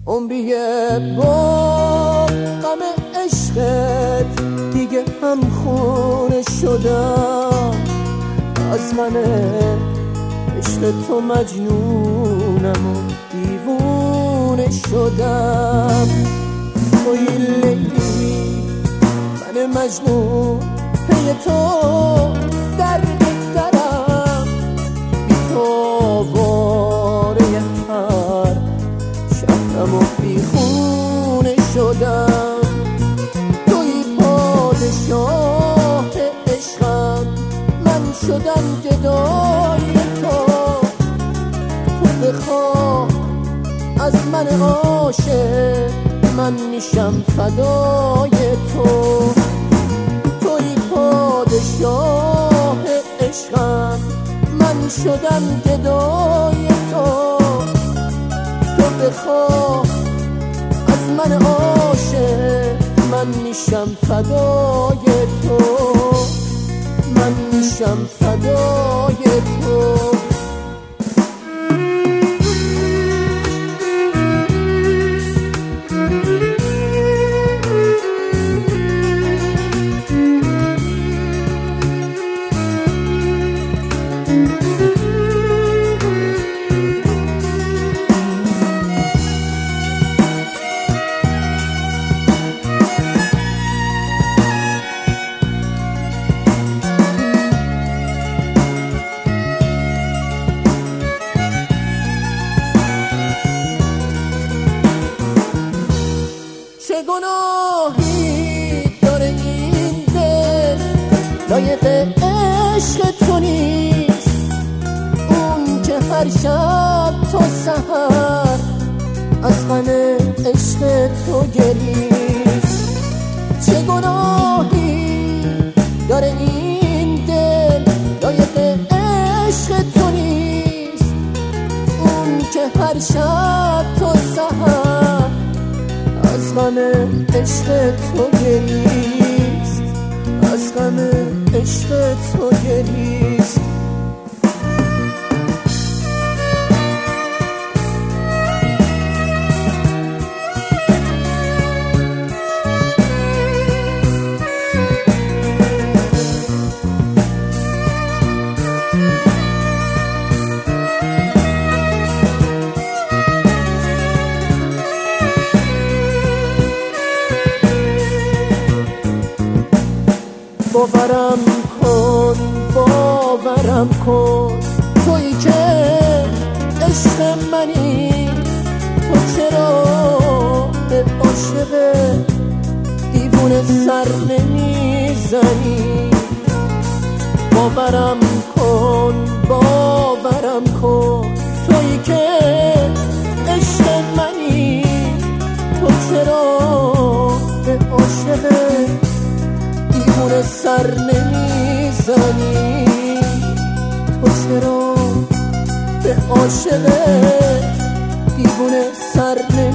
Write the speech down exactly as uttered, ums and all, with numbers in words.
عمریه با غم عشقت دیگه هم خونه شدم، از غم عشق تو مجنونم و دیوونه شدم. توی لیلی من مجنون پی تو در بگذرم، بی تو واره هر شهرم و بیخونه شدم. توی پادشاه عشقم، من شدم گدای تو. تو بخواه از من عاشق، من میشم فدای تو. توی پادشاه عشقم، من شدم گدای تو. تو بخواه از من عاشق، من میشم فدای تو. من میشم فدای تو. چه گناهی داره این دل، لایق عشق تو نیست. اون که هر شب تا سحر از غم عشق تو گریست. چه گناهی داره این دل، لایق عشق تو نیست. اون که هر شب تا سحر از غم عشق تو گریست. از غم عشق تو گریست. باورم کن، باورم کن، تویی که عشق منی. تو چرا به عاشق دیوونه سر نمیزنی؟ باورم کن، باورم کن، تویی که عشق منی. تو چرا به عاشق دیوونه سر نمیزنی؟ تو چرا به عاشق دیوونه سر نمیزنی؟